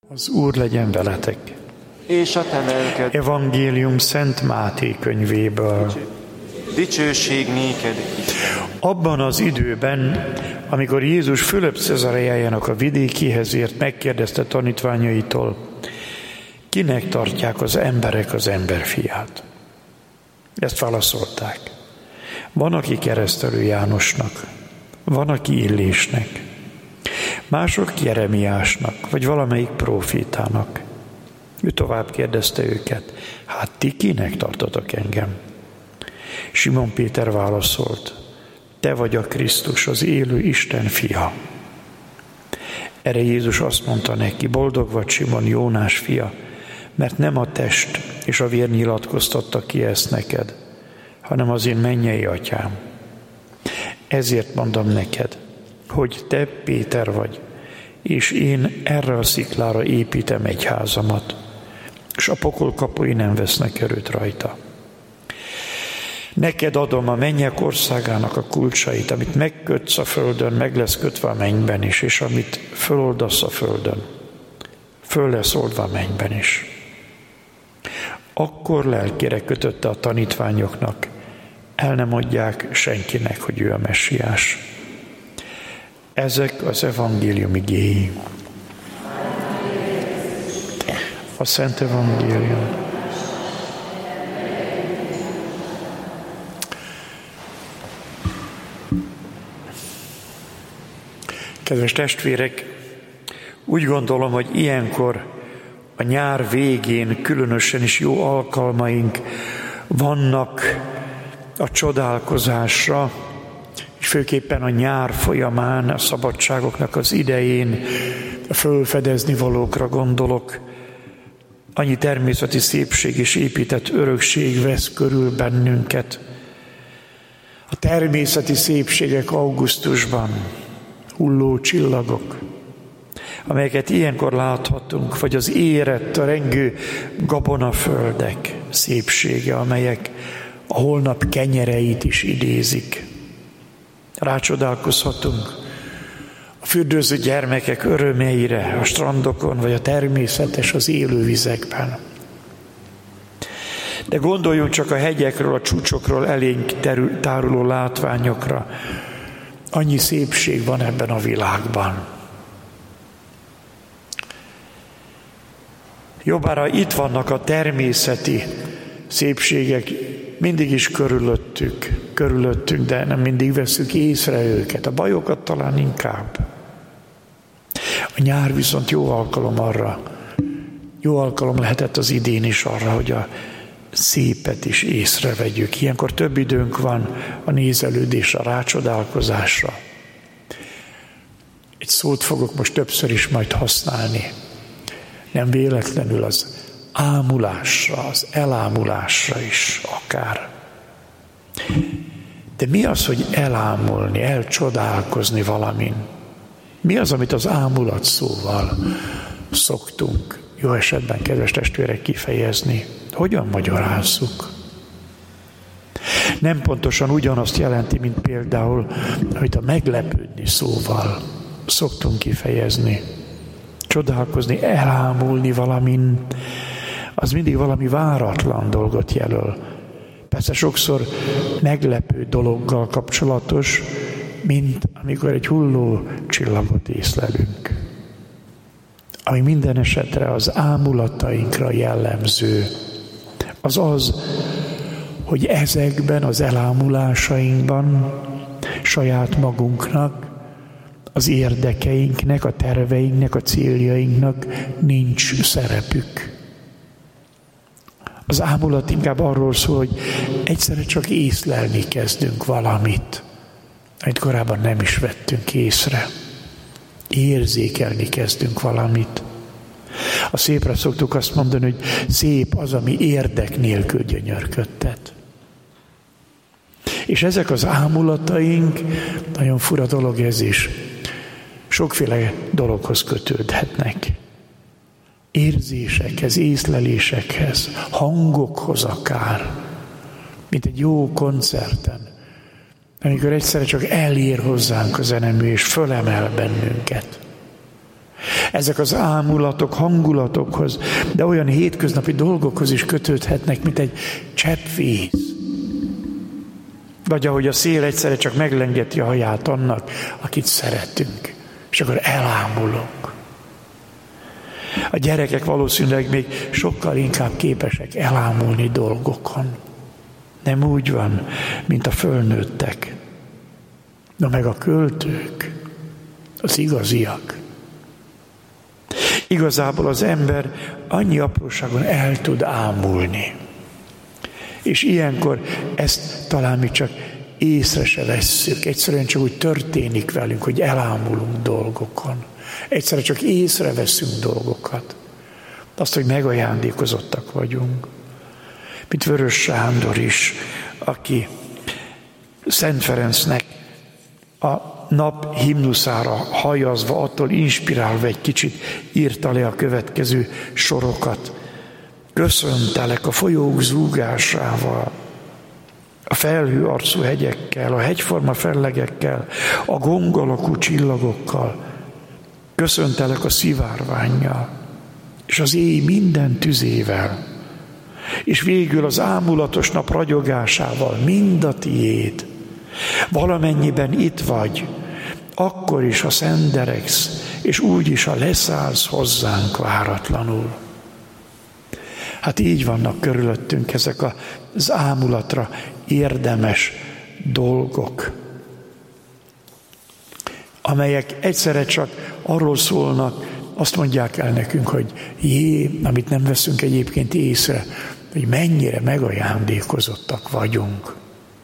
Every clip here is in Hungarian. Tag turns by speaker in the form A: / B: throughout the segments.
A: Az Úr legyen veletek.
B: És a te lelked.
A: Evangélium Szent Máté könyvéből.
B: Dicsőség néked, Isten.
A: Abban az időben, amikor Jézus Fülöp Cezareájának a vidékéhez ért, megkérdezte tanítványaitól, kinek tartják az emberek az emberfiát? Ezt válaszolták. Van, aki Keresztelő Jánosnak, van, aki Illésnek, mások Jeremiásnak, vagy valamelyik prófétának. Ő tovább kérdezte őket, hát ti kinek tartotok engem? Simon Péter válaszolt, te vagy a Krisztus, az élő Isten fia. Erre Jézus azt mondta neki, boldog vagy Simon, Jónás fia, mert nem a test és a vér nyilatkoztatta ki ezt neked, hanem az én mennyei atyám. Ezért mondom neked, hogy te Péter vagy, és én erre a sziklára építem egyházamat, és a pokol kapui nem vesznek erőt rajta. Neked adom a mennyek országának a kulcsait, amit megkötsz a földön, meg lesz kötve a mennyben is, és amit föloldasz a földön, föl lesz oldva a mennyben is. Akkor lelkére kötötte a tanítványoknak, el nem mondják senkinek, hogy ő a messiás. Ezek az evangélium igéi. A Szent Evangélium. Kedves testvérek, úgy gondolom, hogy ilyenkor a nyár végén különösen is jó alkalmaink vannak a csodálkozásra, és főképpen a nyár folyamán, a szabadságoknak az idején a fölfedezni valókra gondolok. Annyi természeti szépség és épített örökség vesz körül bennünket. A természeti szépségek augusztusban, hulló csillagok, amelyeket ilyenkor láthatunk, vagy az érett, a rengő gabonaföldek szépsége, amelyek a holnap kenyereit is idézik. Rácsodálkozhatunk a fürdőző gyermekek örömeire a strandokon, vagy a természetes, az élővizekben. De gondoljunk csak a hegyekről, a csúcsokról elénk táruló látványokra. Annyi szépség van ebben a világban. Jobbára itt vannak a természeti szépségek, mindig is körülöttünk, de nem mindig veszük észre őket. A bajokat talán inkább. A nyár viszont jó alkalom lehetett az idén is arra, hogy a szépet is észrevegyük. Ilyenkor több időnk van a nézelődésre, a rácsodálkozásra. Egy szót fogok most többször is majd használni. Nem véletlenül az ámulásra, az elámulásra is akár. De mi az, hogy elámulni, elcsodálkozni valamin? Mi az, amit az ámulat szóval szoktunk jó esetben, kedves testvérek, kifejezni? Hogyan magyarázzuk? Nem pontosan ugyanazt jelenti, mint például, amit a meglepődni szóval szoktunk kifejezni. Csodálkozni, elámulni valamin, az mindig valami váratlan dolgot jelöl. Persze sokszor meglepő dologgal kapcsolatos, mint amikor egy hulló csillagot észlelünk. Ami minden esetre az ámulatainkra jellemző, az, hogy ezekben az elámulásainkban saját magunknak, az érdekeinknek, a terveinknek, a céljainknak nincs szerepük. Az ámulat inkább arról szól, hogy egyszerre csak észlelni kezdünk valamit, amit korábban nem is vettünk észre. Érzékelni kezdünk valamit. A szépre szoktuk azt mondani, hogy szép az, ami érdek nélkül gyönyörködtet. És ezek az ámulataink, nagyon fura dolog ez is, sokféle dologhoz kötődhetnek. Érzésekhez, észlelésekhez, hangokhoz akár, mint egy jó koncerten, amikor egyszerre csak elér hozzánk a zenemű, és fölemel bennünket. Ezek az ámulatok hangulatokhoz, de olyan hétköznapi dolgokhoz is kötődhetnek, mint egy csepp víz. Vagy ahogy a szél egyszerre csak meglengeti a haját annak, akit szeretünk, és akkor elámulunk. A gyerekek valószínűleg még sokkal inkább képesek elámulni dolgokon. Nem úgy van, mint a fölnőttek. Na meg a költők, az igaziak. Igazából az ember annyi apróságon el tud ámulni. És ilyenkor ezt talán mi csak észre se vesszük. Egyszerűen csak úgy történik velünk, hogy elámulunk dolgokon. Egyszerűen csak észreveszünk dolgokat. Azt, hogy megajándékozottak vagyunk. Mint Vörös Sándor is, aki Szent Ferencnek a nap himnuszára hajazva, attól inspirálva egy kicsit írta le a következő sorokat. Köszöntelek a folyók zúgásával, a felhő arcú hegyekkel, a hegyforma fellegekkel, a gong alakú csillagokkal. Köszöntelek a szivárvánnyal, és az éj minden tüzével, és végül az ámulatos nap ragyogásával, mind a tiéd. Valamennyiben itt vagy, akkor is, ha szenderegsz, és úgy is, ha leszállsz hozzánk váratlanul. Hát így vannak körülöttünk ezek az ámulatra érdemes dolgok, amelyek egyszerre csak arról szólnak, azt mondják el nekünk, hogy amit nem veszünk egyébként észre, hogy mennyire megajándékozottak vagyunk.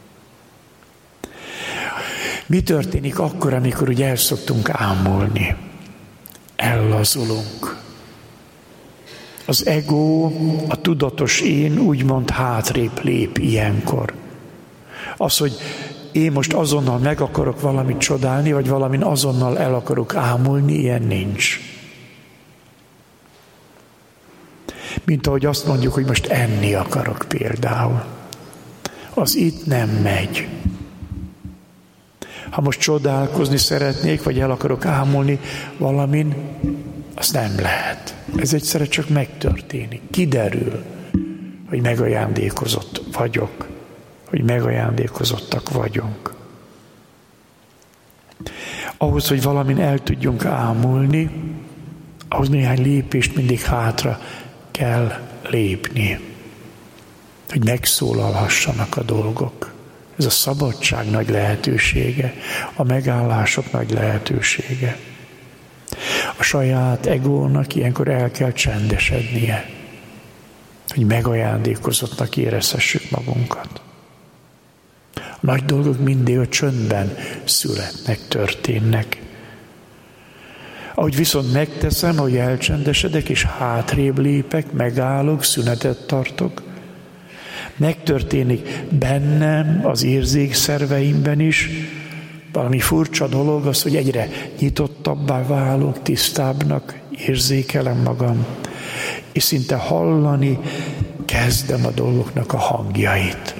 A: Mi történik akkor, amikor úgy el szoktunk ámulni? Ellazulunk. Az ego, a tudatos én úgymond hátrébb lép ilyenkor. Az, hogy én most azonnal meg akarok valamit csodálni, vagy valamin azonnal el akarok ámulni, ilyen nincs. Mint ahogy azt mondjuk, hogy most enni akarok például. Az itt nem megy. Ha most csodálkozni szeretnék, vagy el akarok ámulni valamin, az nem lehet. Ez egyszerre csak megtörténik. Kiderül, hogy megajándékozott vagyok, hogy megajándékozottak vagyunk. Ahhoz, hogy valamin el tudjunk ámulni, ahhoz néhány lépést mindig hátra kell lépni, hogy megszólalhassanak a dolgok. Ez a szabadság nagy lehetősége, a megállások nagy lehetősége. A saját egónak ilyenkor el kell csendesednie, hogy megajándékozottnak érezhessük magunkat. A nagy dolgok mindig a csöndben születnek, történnek. Ahogy viszont megteszem, hogy elcsendesedek, és hátrébb lépek, megállok, szünetet tartok, megtörténik bennem, az érzékszerveimben is, valami furcsa dolog az, hogy egyre nyitottabbá válok, tisztábbnak érzékelem magam, és szinte hallani kezdem a dolgoknak a hangjait.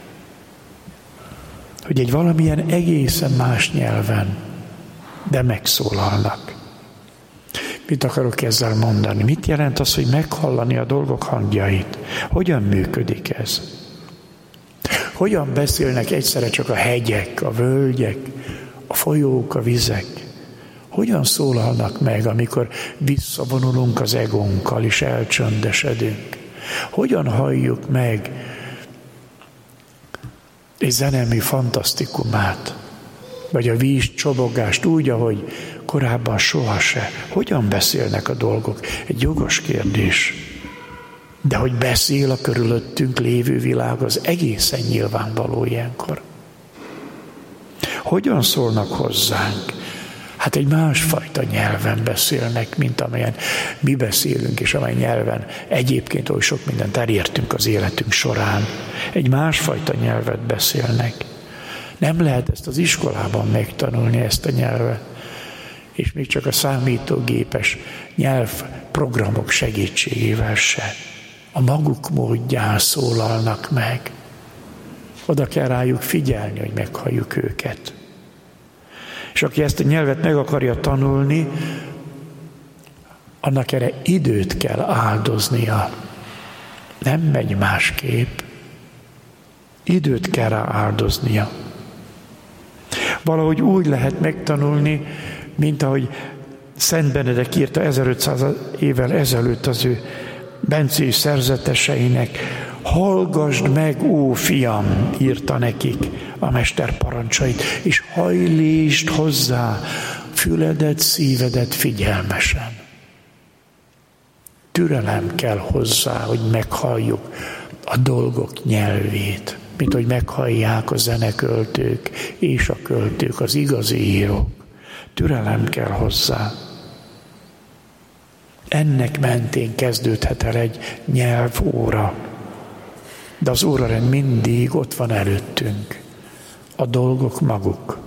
A: Hogy egy valamilyen egészen más nyelven, de megszólalnak. Mit akarok ezzel mondani? Mit jelent az, hogy meghallani a dolgok hangjait? Hogyan működik ez? Hogyan beszélnek egyszerre csak a hegyek, a völgyek, a folyók, a vizek? Hogyan szólalnak meg, amikor visszavonulunk az egónkkal és elcsöndesedünk? Hogyan halljuk meg egy zenemi fantasztikumát, vagy a víz csobogást úgy, ahogy korábban sohasem? Hogyan beszélnek a dolgok? Egy jogos kérdés. De hogy beszél a körülöttünk lévő világ, az egészen nyilvánvaló ilyenkor. Hogyan szólnak hozzánk? Hát egy másfajta nyelven beszélnek, mint amelyen mi beszélünk, és amely nyelven egyébként oly sok mindent elértünk az életünk során. Egy másfajta nyelvet beszélnek. Nem lehet ezt az iskolában megtanulni, ezt a nyelvet. És még csak a számítógépes nyelvprogramok segítségével se. A maguk módján szólalnak meg. Oda kell rájuk figyelni, hogy meghalljuk őket. És aki ezt a nyelvet meg akarja tanulni, annak erre időt kell áldoznia. Nem megy másképp. Időt kell rá áldoznia. Valahogy úgy lehet megtanulni, mint ahogy Szent Benedek írta 1500 évvel ezelőtt az ő bencés szerzeteseinek. Hallgasd meg, ó fiam, írta nekik a mester parancsait, és hajlítsd hozzá füledet, szívedet figyelmesen. Türelem kell hozzá, hogy meghalljuk a dolgok nyelvét, mint hogy meghallják a zeneköltők és a költők, az igazi írók. Türelem kell hozzá. Ennek mentén kezdődhet el egy nyelvóra. De az órarend mindig ott van előttünk. A dolgok maguk.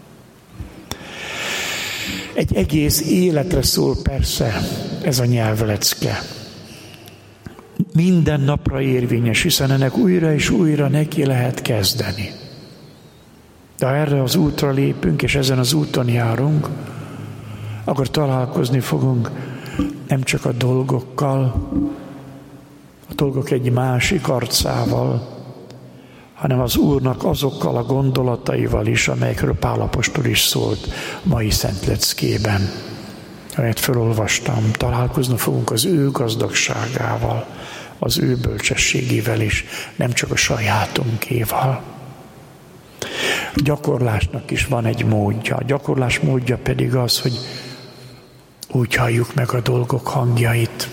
A: Egy egész életre szól persze ez a nyelvlecke. Minden napra érvényes, hiszen ennek újra és újra neki lehet kezdeni. De ha erre az útra lépünk, és ezen az úton járunk, akkor találkozni fogunk nem csak a dolgokkal, a dolgok egy másik arcával, hanem az Úrnak azokkal a gondolataival is, amelyekről Pál apostol is szólt mai szentleckében, amelyet felolvastam. Találkozni fogunk az ő gazdagságával, az ő bölcsességével is, nem csak a sajátunkéval. A gyakorlásnak is van egy módja. A gyakorlás módja pedig az, hogy úgy halljuk meg a dolgok hangjait,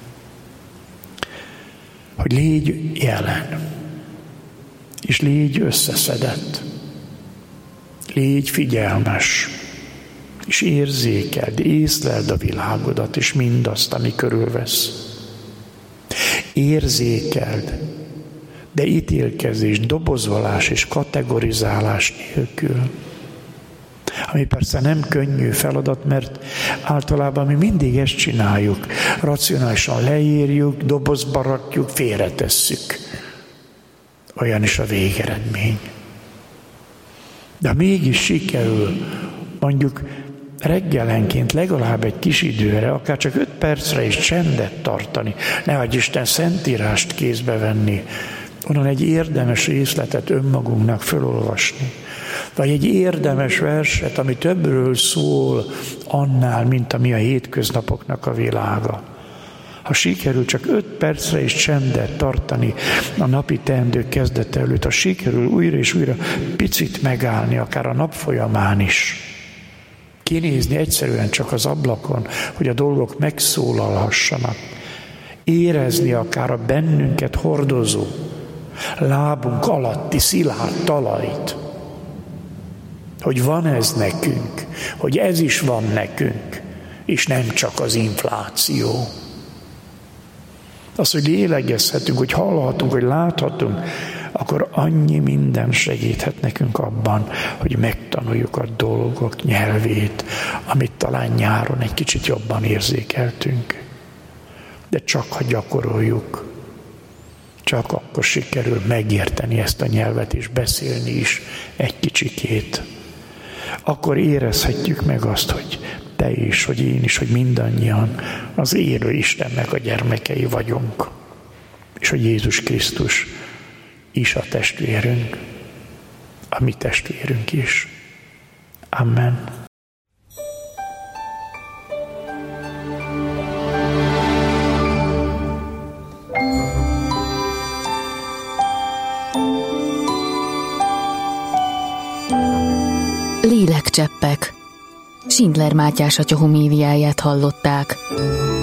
A: hogy légy jelen, és légy összeszedett, légy figyelmes, és érzékeld, észleld a világodat, és mindazt, ami körülvesz. Érzékeld, de ítélkezés, dobozolás és kategorizálás nélkül. Ami persze nem könnyű feladat, mert általában mi mindig ezt csináljuk. Racionálisan leírjuk, dobozba rakjuk, félretesszük. Olyan is a végeredmény. De mégis sikerül, mondjuk reggelenként legalább egy kis időre, akár csak 5 percre is csendet tartani, nehogy Isten szentírást kézbe venni, onnan egy érdemes részletet önmagunknak felolvasni, vagy egy érdemes verset, ami többről szól annál, mint ami a hétköznapoknak a világa. Ha sikerül csak 5 percre is csendet tartani a napi teendők kezdete előtt, ha sikerül újra és újra picit megállni, akár a nap folyamán is, kinézni egyszerűen csak az ablakon, hogy a dolgok megszólalhassanak, érezni akár a bennünket hordozó, lábunk alatti szilárd talajt, hogy van ez nekünk, hogy ez is van nekünk, és nem csak az infláció. Az, hogy lélegezhetünk, hogy hallhatunk, hogy láthatunk, akkor annyi minden segíthet nekünk abban, hogy megtanuljuk a dolgok nyelvét, amit talán nyáron egy kicsit jobban érzékeltünk. De csak ha gyakoroljuk, csak akkor sikerül megérteni ezt a nyelvet és beszélni is egy kicsikét. Akkor érezhetjük meg azt, hogy te is, hogy én is, hogy mindannyian az élő Istennek a gyermekei vagyunk. És hogy Jézus Krisztus is a testvérünk, a mi testvérünk is. Amen.
C: Lélekcseppek. Schindler Mátyás atya homéliáját hallották.